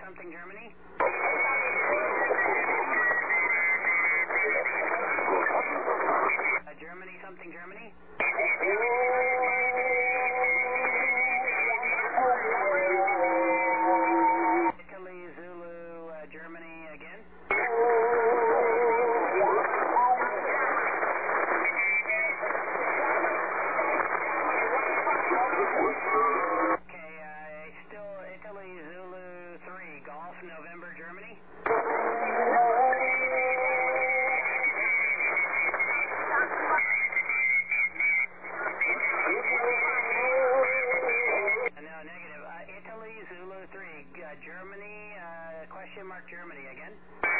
something Germany. Germany something Germany. Italy Zulu Germany again. Okay, still Italy Zulu 3 Golf November Germany. No, negative. Italy Zulu 3 Germany question mark Germany again.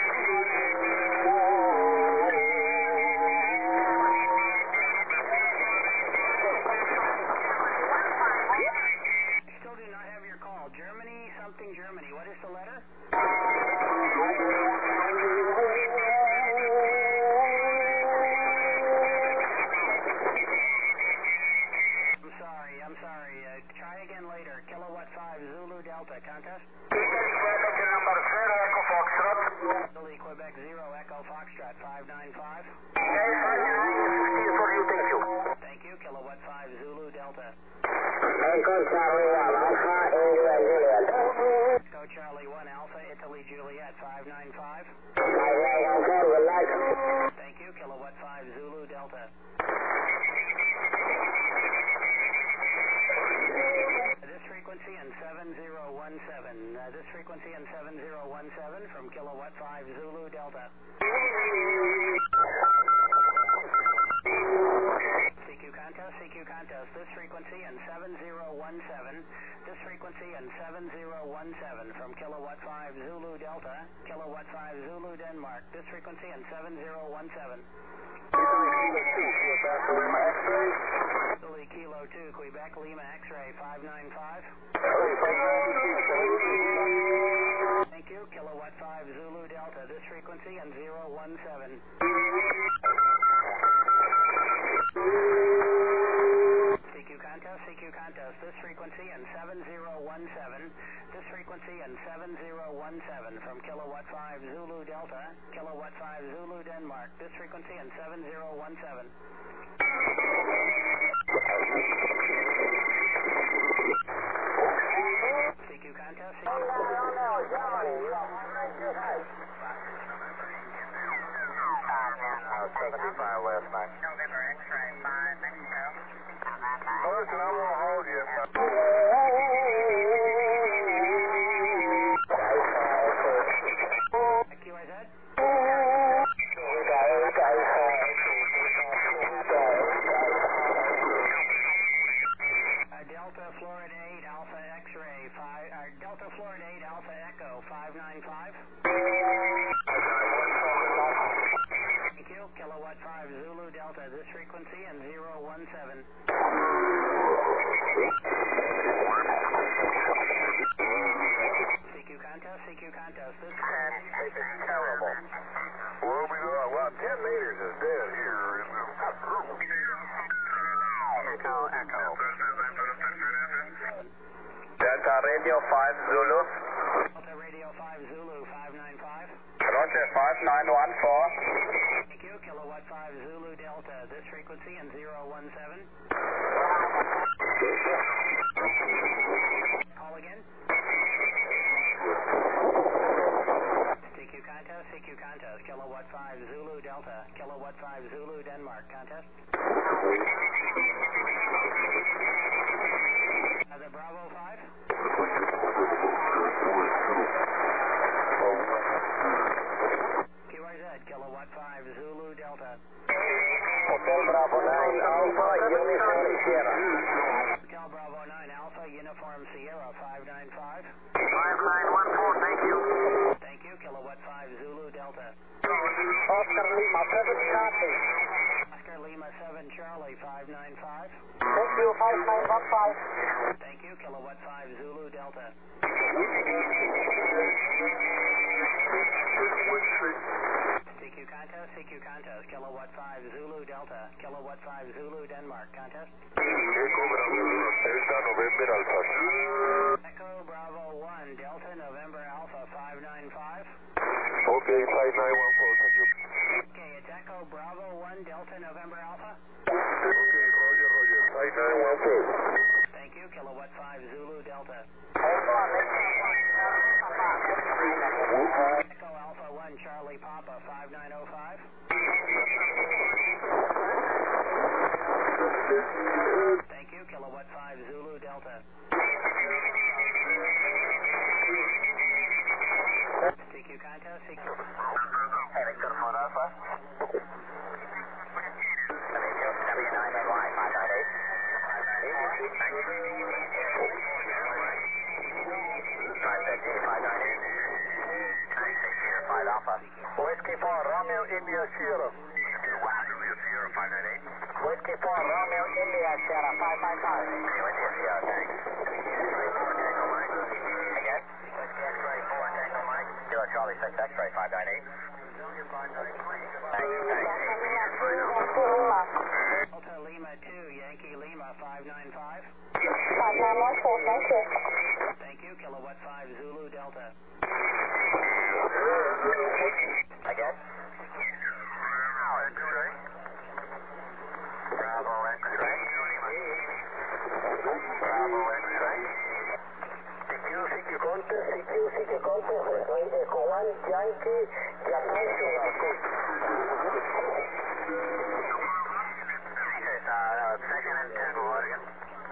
Still do not have your call. Germany something Germany. What is the letter? I'm sorry. Try again later. Kilowatt 5 Zulu Delta contest. Italy Quebec 0 Echo Foxtrot 595. Thank you. Kilowatt 5 Zulu Delta. Echo Charlie 1 Alpha India Juliet. Echo Charlie 1 Alpha Italy Juliet 595. Thank you. Kilowatt 5 Zulu Delta. This frequency and 7017. This frequency and 7017 from Kilowatt 5 Zulu Delta. CQ contest. This frequency and 7017. This frequency and 7017 from Kilowatt 5 Zulu Delta. Kilowatt 5 Zulu Denmark. This frequency and 7017. Italy Kilo 2 Quebec Lima X-ray 595. Thank you. Kilowatt 5 Zulu Delta. This frequency and 017. CQ contest. This frequency and 7017. This frequency and 7017 from Kilowatt 5 Zulu Delta. Kilowatt 5 Zulu Denmark. This frequency and 7017. CQ contest. Oh, 75 last night. November X-ray 5 Mexico. Listen, I'm gonna hold you. QRZ? Delta Florida 8 Alpha X-ray 5. Delta Florida 8 Alpha Echo 595. Thank you. Kilowatt 5 Zulu Delta. This frequency and 017. CQ contest. This This is terrible. What are we doing? Well, 10 meters is dead here. Echo. Delta Radio 5 Zulu. Delta Radio 5 Zulu 595. Roger 5914. Thank you. Kilowatt 5 Zulu Delta. This frequency and 017. Call again. CQ contest. Kilowatt 5 Zulu Delta. Kilowatt 5 Zulu Denmark contest. The Bravo 5. QRZ. Kilowatt 5 Zulu Delta. Hotel Bravo 9 Alpha Uniform Sierra. Hotel Bravo 9 Alpha Uniform Sierra 595. 5914, thank you. Thank you. Kilowatt 5 Zulu Delta. Oscar Lima 7 Charlie. Oscar Lima 7 Charlie 595. Thank you 5915. Thank you. Kilowatt 5 Zulu Delta. CQ contest. Kilowatt 5 Zulu Delta. Kilowatt 5 Zulu Denmark contest. Echo Bravo 1 Delta November Alpha thank you. Okay, it's Echo Bravo 1 Delta November Alpha. Okay, Roger, 5914. Thank you, Kilowatt 5 Zulu Delta. Echo Alpha 1 Charlie Papa 5905. Thank you, Kilowatt 5 Zulu Delta. CQ contest, CQ. Victor 4 Alpha. 79NY 598. 5 Alpha. Whiskey 4, Romeo, India, Sierra. Sierra 598. Whiskey 4, Romeo, India, Sierra 555. India Sierra, thanks. Tango Mike. Again. Whiskey X-ray 4 Tango Mike. Kilo Charlie 6 X-ray 598. Delta Lima 2 Yankee Lima 595. 5914, Thank you, Kilowatt 5 Zulu Delta. Again. X-ray. Bravo X-ray. Bravo X-ray. CQ contest, Echo 1, Yankee, Japan, Sugar. Second and Tango again.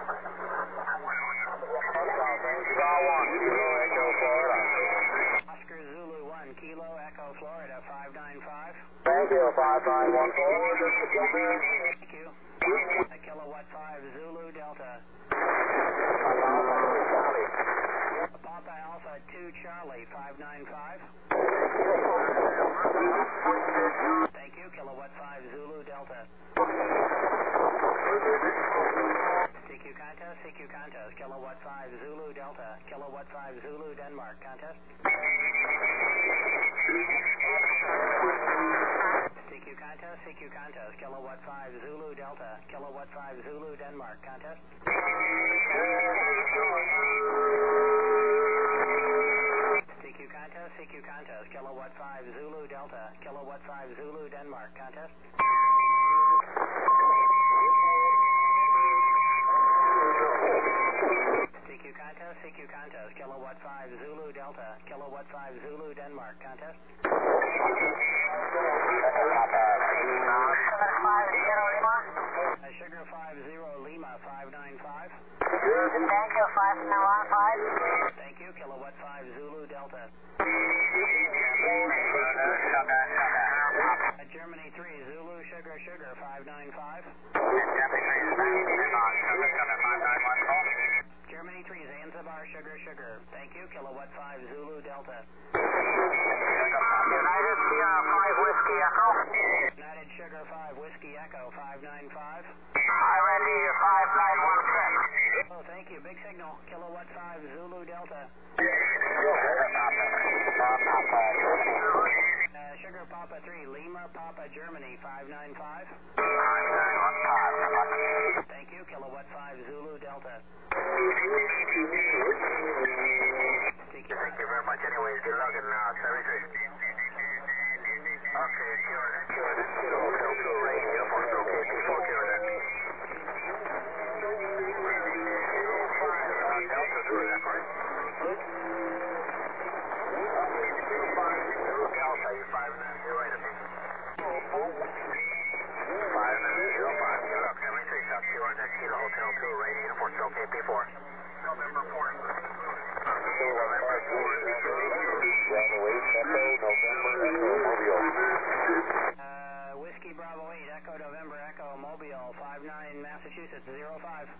Oscar Zulu 1 Kilo Echo Florida 595. Thank you, 5914. Thank you. Kilowatt 5 Zulu Delta. Papa Alpha 2 Charlie 595. Thank you, Kilowatt 5 Zulu Delta. CQ contest, Kilowatt 5 Zulu Delta, Kilowatt 5 Zulu Denmark contest. CQ contest, Kilowatt 5 Zulu Delta, Kilowatt 5 Zulu Denmark contest. CQ contest, Kilowatt 5 Zulu Delta, Kilowatt 5 Zulu Denmark contest. CQ contest, Kilowatt 5 Zulu Delta, Kilowatt 5 Zulu Denmark contest. Sugar 50 Lima 595. Tango 5915. Thank you, Kilowatt 5 Zulu Delta. Germany 3 Zulu Sugar 595. Germany 3 Zanzibar Sugar. Thank you, Kilowatt 5 Zulu Delta. United Sierra 5 Whiskey Echo. United Sugar 5 Whiskey Echo 595. Ready 5916. Oh, thank you. Big signal. Kilowatt 5 Zulu Delta. Sugar Papa 3 Lima Papa Germany 595. Thank you, Kilowatt 5 Zulu Delta. Thank you very much anyways. Good luck in 73. Okay, Kilo Hotel 2 radio for stroke AP4 QRZ. Delta 2, is that correct? Delta, you 590 right of me. 59005. Good luck, 73 South QRZ, Kilo Hotel 2 radio for stroke AP4. November 4. November 4. Whiskey Bravo 8 Echo November Echo Mobile 59 Massachusetts 05.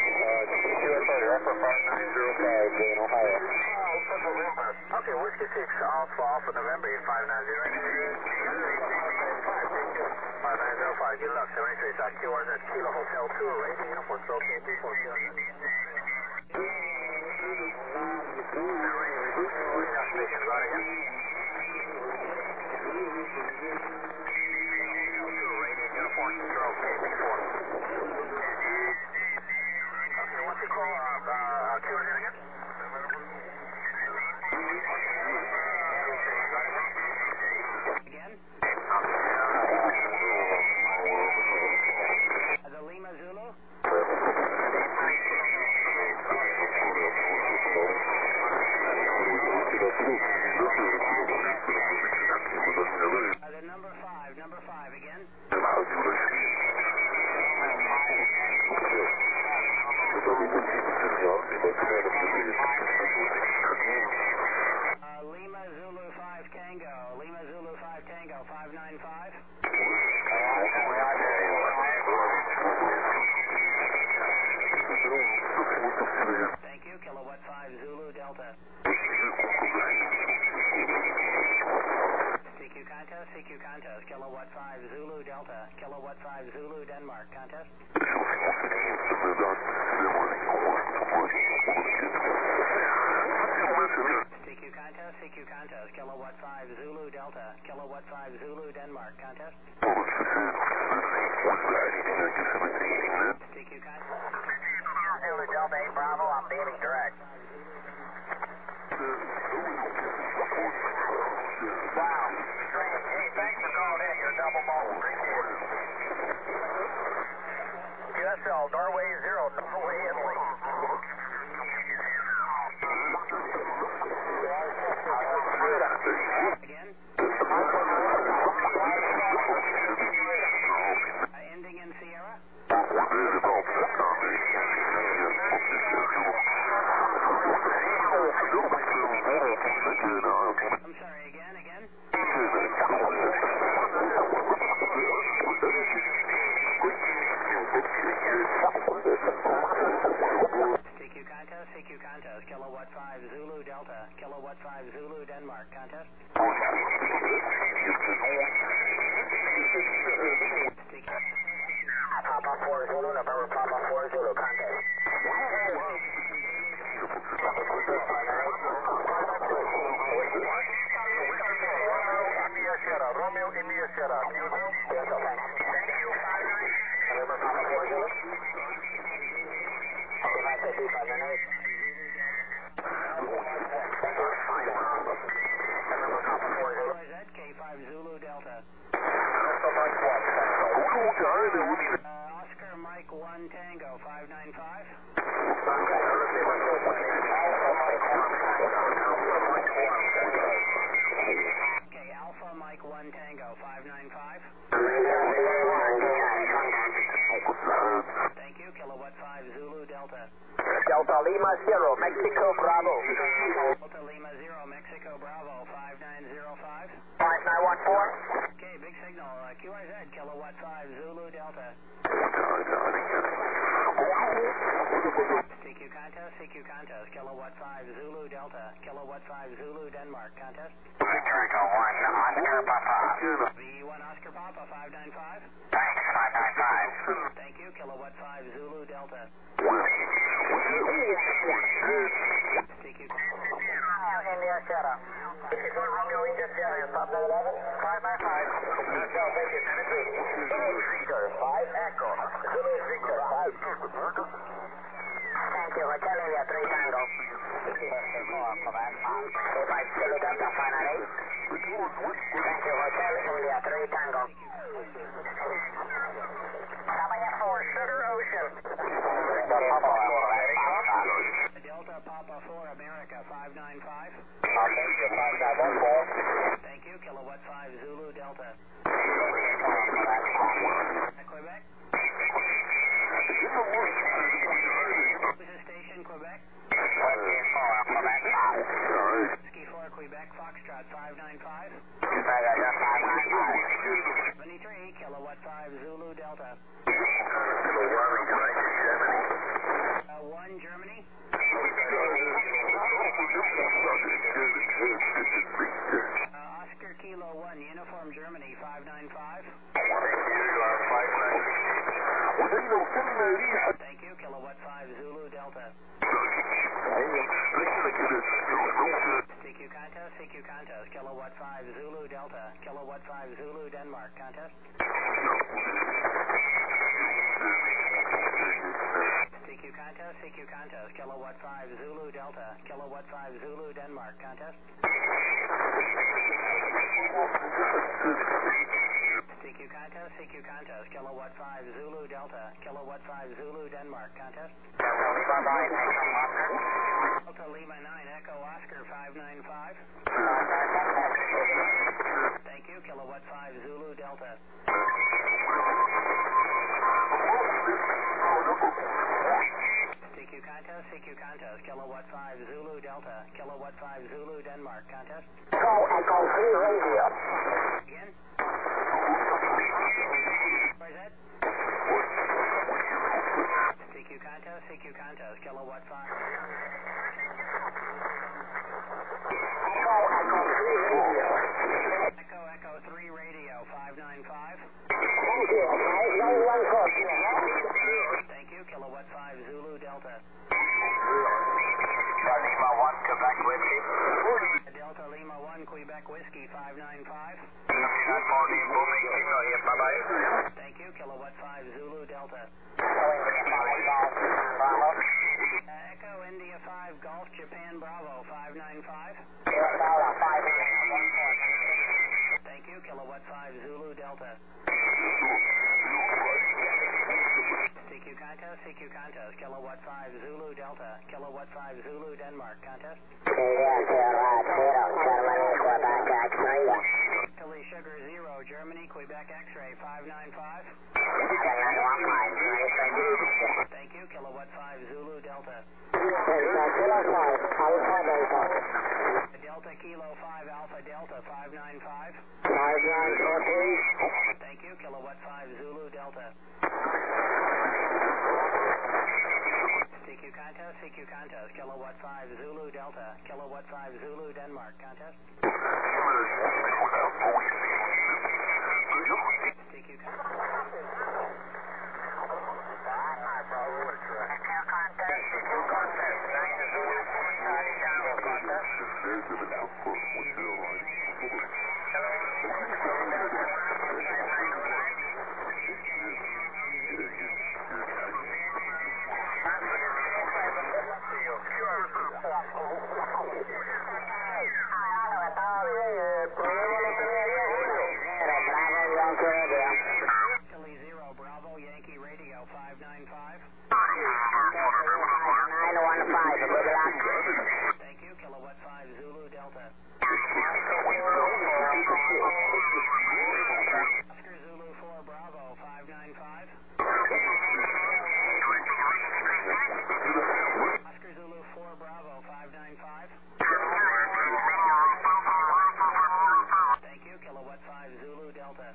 Okay, Whiskey 6 Alpha November 5905. Good luck, 73 South QRZ, Kilo Hotel 2 radio for stroke AP4. Delta. CQ contest, Kilowatt 5 Zulu Delta, Kilowatt 5 Zulu Denmark, contest. CQ contest, Kilowatt 5 Zulu Delta, Kilowatt 5 Zulu Denmark, contest. CQ contest. Zulu Delta 8 Bravo, I'm beaming direct. Wow, strange. Hey, thanks for calling in. You're double mode. Appreciate it. QSL, Norway 0, Norway Italy. Again? Ending in Sierra? I'm sorry, again? CQ contest, Kilowatt 5 Zulu Delta, Kilowatt 5 Zulu Denmark, contest. Papa 4 Zulu, November Papa 4 Zulu, contact. Romeo India Sierra. Thank you. November Papa 4 Zulu. K5 Zulu Delta. Oscar Mike 1 Tango 595. Okay, Alpha Mike 1 Tango 595. Thank you, Kilowatt 5 Zulu Delta. Delta Lima 0, Mexico Bravo. Delta Lima 0, Mexico Bravo 5905. 5914. Okay, big signal. QRZ, Kilowatt 5 Zulu Delta. CQ contest, Kilowatt 5 Zulu Delta, Kilowatt 5 Zulu Denmark, contest. Victor Echo 1, Oscar Papa. V1 Oscar Papa 595. Thanks, 595. Thank you, Kilowatt 5 Zulu Delta. CQ India Sierra. Romeo India Sierra, Papa 11, 595. Hotel Vegas, Tennessee. Victor 5 Echo. Zulu Victor 5. Thank you, Hotel India 3 Tango. K5 Zulu Delta 598. Thank you, Hotel India 3 Tango. Papa 4 Sugar Ocean. Delta Papa 4 America 595. Thank you, Kilowatt 5 Zulu Delta. Quebec. Station Quebec. Ski 4 Quebec Foxtrot 595. 73, Kilowatt 5 Zulu Delta. 1 Germany. Oscar Kilo 1 Uniform Germany 595. Thank you, Kilowatt 5 Zulu Delta. CQ contest, Kilowatt 5 Zulu Delta, Kilowatt 5 Zulu Denmark, contest. CQ contest, Kilowatt 5 Zulu Delta, Kilowatt 5 Zulu Denmark, contest. CQ contest, Kilowatt 5 Zulu Delta, Kilowatt 5 Zulu Denmark, contest. Delta Lima 9 Echo Oscar 595. Thank you, Kilowatt 5 Zulu Delta. CQ contest, Kilowatt 5 Zulu Delta, Kilowatt 5 Zulu Denmark, contest. Echo 3 Radio. Again? Where's that? CQ contest, Kilowatt 5. Whiskey. Delta Lima 1, Quebec Whiskey 595. Bye-bye. Thank you, Kilowatt 5 Zulu Delta. Echo India 5 Golf Japan Bravo 595. Thank you, Kilowatt 5 Zulu Delta. CQ contest, Kilowatt 5 Zulu Delta, Kilowatt 5 Zulu Denmark contest. Italy Sugar 0, Germany, Quebec X-ray 595. Thank you, Kilowatt 5 Zulu Delta. Delta Kilo 5 Alpha Delta 595. Thank you, Kilowatt 5 Zulu Delta. CQ contest, Kilowatt 5 Zulu Delta, Kilowatt 5 Zulu Denmark contest. CQ Italy 0, Bravo, Yankee Radio 595. Thank you, Kilowatt 5 Zulu Delta. Oscar Zulu 4, Bravo 595. Oscar Zulu 4, Bravo 595. Thank you, Kilowatt 5 Zulu Delta.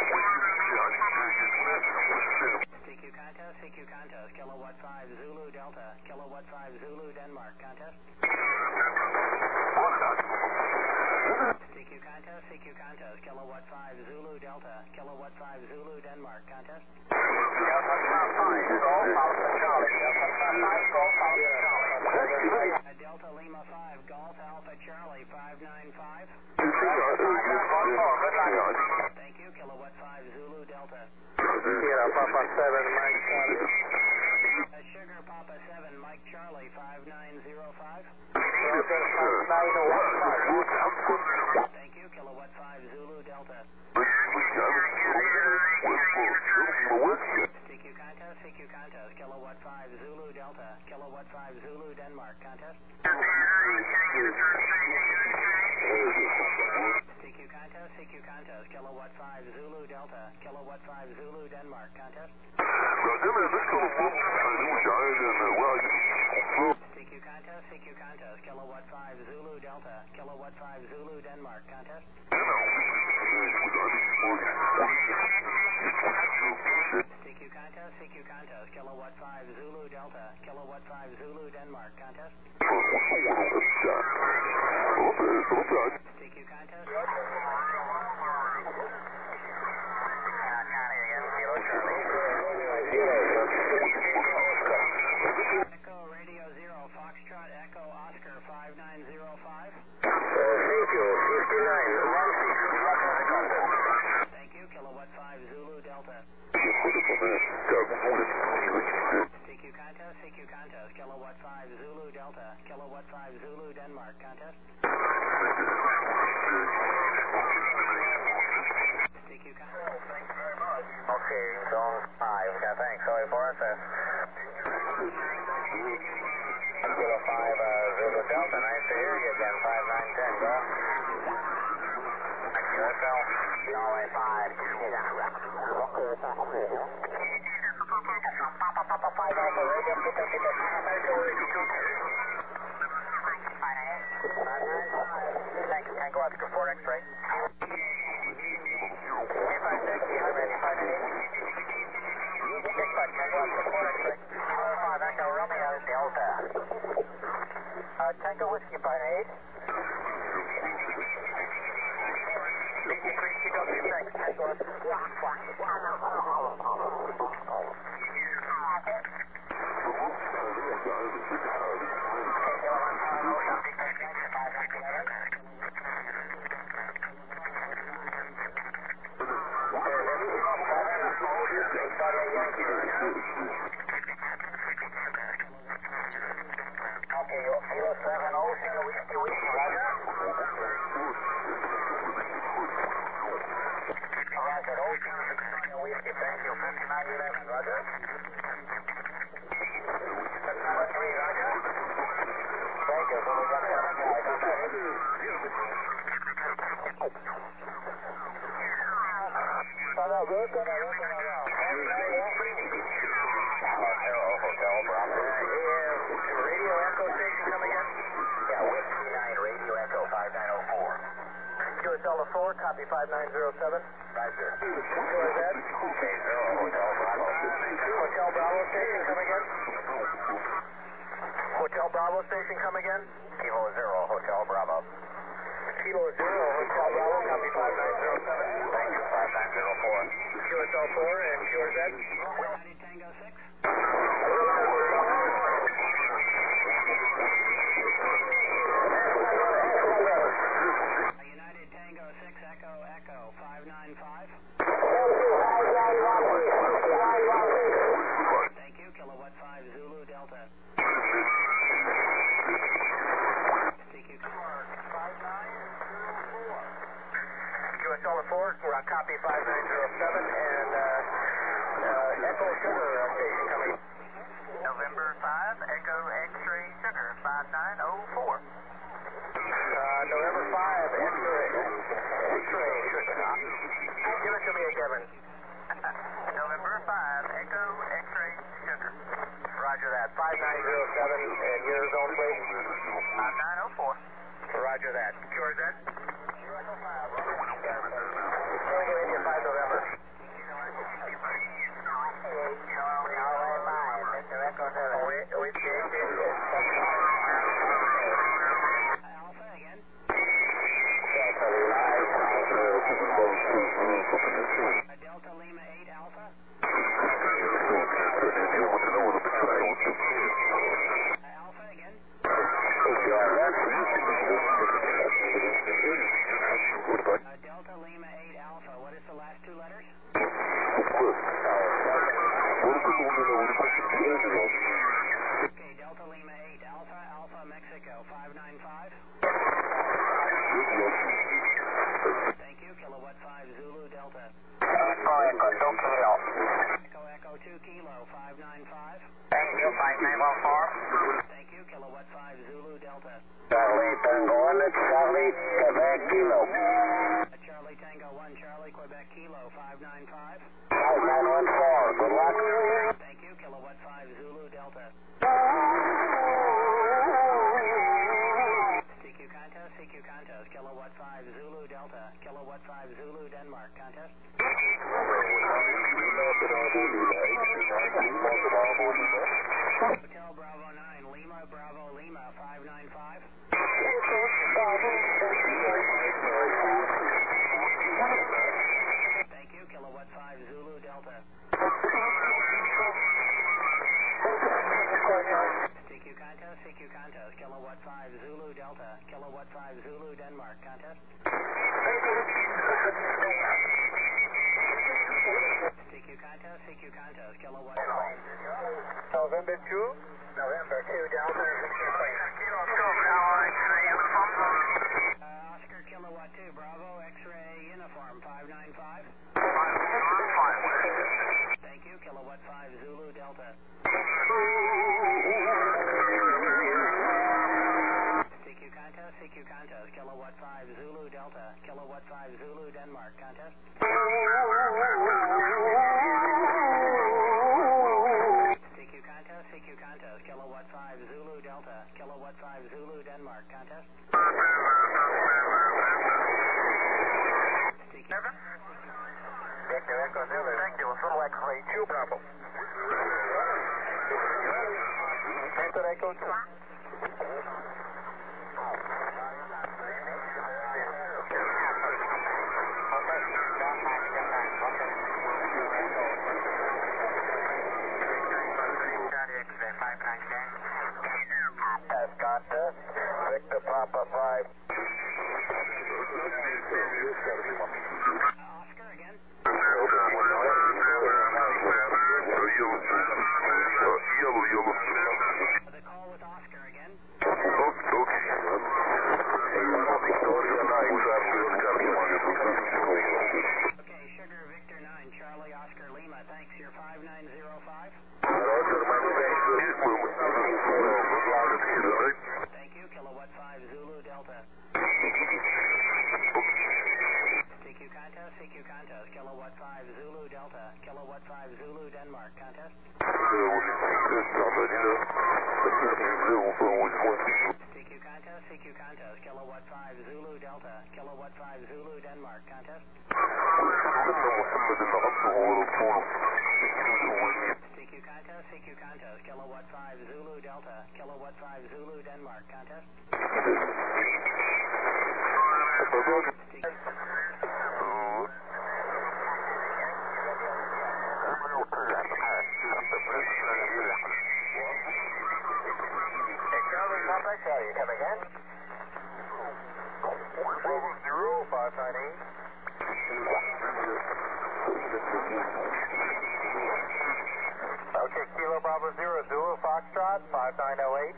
CQ contest, Kilowatt 5 Zulu Delta, Kilowatt 5 Zulu Denmark contest. CQ contest, Kilowatt 5 Zulu Delta, Kilowatt 5 Zulu Denmark contest. Delta Lima 5, Golf Alpha Charlie 595. Thank you, Kilowatt 5 Zulu Delta. Papa 7, Mike Charlie. Sugar Papa 7, Mike Charlie 5905. Thank you, Kilowatt 5 Zulu Delta. CQ contest, Kilowatt 5 Zulu Delta, Kilowatt 5 Zulu Denmark contest. CQ contest, Kilowatt 5 Zulu Delta, Kilowatt 5 Zulu Denmark contest. CQ contest, Kilowatt 5 Zulu Delta, Kilowatt 5 Zulu Denmark contest. CQ contest, Kilowatt 5 Zulu Delta, Kilowatt 5 Zulu Denmark contest. CQ contest. Echo Radio 0, Foxtrot Echo Oscar 5905. Thank you, Kilowatt 5 Zulu Delta. CQ contest, Kilowatt 5 Zulu Delta, Kilowatt 5 Zulu Denmark contest. CQ contest. Thank you very much. Okay, zone 5. Yeah, thanks. Sorry for us. Kilo 5 Zulu Delta, nice to hear you again. 5910, bro. QSL. Norway 5. Papa 5 Alpha Radio, thank you, Tango Oscar 4 X-ray. 560, I'm ready, 588. 65, Tango Oscar 4 X-ray. 5 Echo Romeo Delta. Tango Whiskey 588. 63 CW, thanks, Tango Oscar. Old Single Whiskey Whiskey, Roger. Roger, Old Single Whiskey, thank you, 5911, Roger. 793, Roger. Thank you, so we got that. Hotel Bravo. Radio Echo station coming in? Yeah, Whiskey 9, Radio Echo 5904. QSL 4, copy 5907. Roger. QRZ? K0, Hotel Bravo. Hotel Bravo station coming in? Hotel Bravo station come again? Kilo 0, Hotel Bravo. Kilo 0, Hotel Bravo, copy 5907. Thank you, 5904. QSL 4 and QRZ? United Tango 6. United Tango 6, Echo, Echo, 595. Thank you, Kilowatt 5, Zulu Delta. CQ 5904. QSL 4, we're on copy 5907 and Echo Sugar station coming. November 5, Echo X-Ray Sugar, 5904. November 5, X-Ray Sugar. Give it to me, Kevin. November 5, Echo X-Ray Sugar. Roger that. 5907 and your zone, please. 5904. Roger that. QRZ? India 5 November. Alpha again. Delta Lima 8 Alpha. Alpha again. Delta Lima 8 Alpha. What is the last two letters? Okay, Delta Lima 8 Alpha, Alpha Mexico 595. Thank you, Kilowatt 5 Zulu Delta. Echo 2 Kilo. Echo Echo 2 Kilo 595. Thank you, 5914. Thank you, Kilowatt 5 Zulu Delta. Charlie Tango 1, Charlie Quebec Kilo. Charlie Tango 1, Charlie Quebec Kilo 595. 5914, good luck. Thank you, Kilowatt 5 Zulu Delta. CQ contest, Kilowatt 5 Zulu Delta, Kilowatt 5 Zulu Denmark contest. Hotel Bravo 9, Lima Bravo Lima 595. Thank you, Kilowatt 5 Zulu Delta. CQ contest, Kilowatt 5 Zulu Delta, Kilowatt 5 Zulu Denmark contest. CQ contest, Kilowatt 5. November 2? November 2, Delta. Oscar Kilowatt 2, Bravo X-Ray Uniform 595. Thank you, Kilowatt 5 Zulu Delta. CQ contest, Kilowatt 5 Zulu Delta, Kilowatt 5 Zulu Denmark contest. CQ contest, Kilowatt 5 Zulu Delta, Kilowatt 5 Zulu Denmark contest. Victor Echo Zulu. Thank you, Little X-Ray 2 Bravo. Victor Echo 2. Contest, Victor Papa 5. Oscar again. Yellow. The call with Oscar again. Okay. Zulu Delta. CQ contest, Kilowatt 5 Zulu Delta, Kilowatt 5 Zulu Denmark, contest. CQ contest, Kilowatt 5 Zulu Delta, Kilowatt 5 Zulu Denmark, contest. CQ contest, Kilowatt 5 Zulu Delta, Kilowatt 5 Zulu Denmark, contest. You come again? Bravo 0, 598. Okay, Kilo Bravo 0, Zulu Foxtrot, 5908.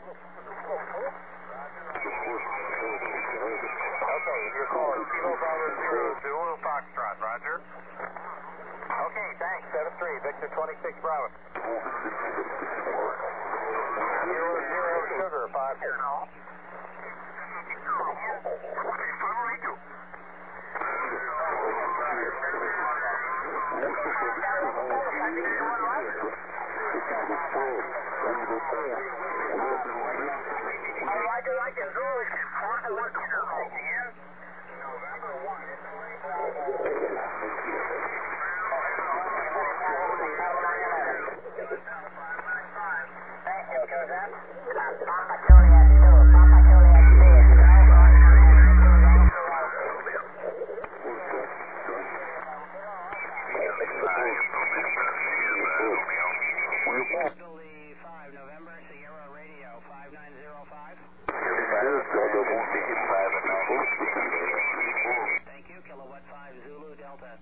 Okay, your call is Kilo Bravo 0, Zulu Foxtrot, roger. Okay, thanks, 7-3, Victor 26 Bravo. 00 Sugar, 5. Thank you, Kilowatt 5 Zulu Delta.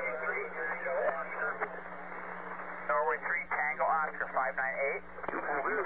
Norway 3 Tango Oscar 598.